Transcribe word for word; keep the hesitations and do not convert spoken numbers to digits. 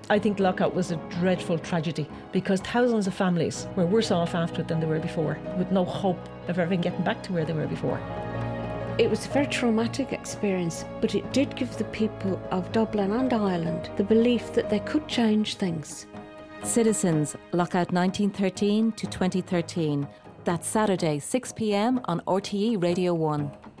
I think lockout was a dreadful tragedy because thousands of families were worse off after it than they were before, with no hope of ever getting back to where they were before. It was a very traumatic experience, but it did give the people of Dublin and Ireland the belief that they could change things. Citizens, Lockout nineteen thirteen to twenty thirteen. That's Saturday, six p m on R T E Radio one.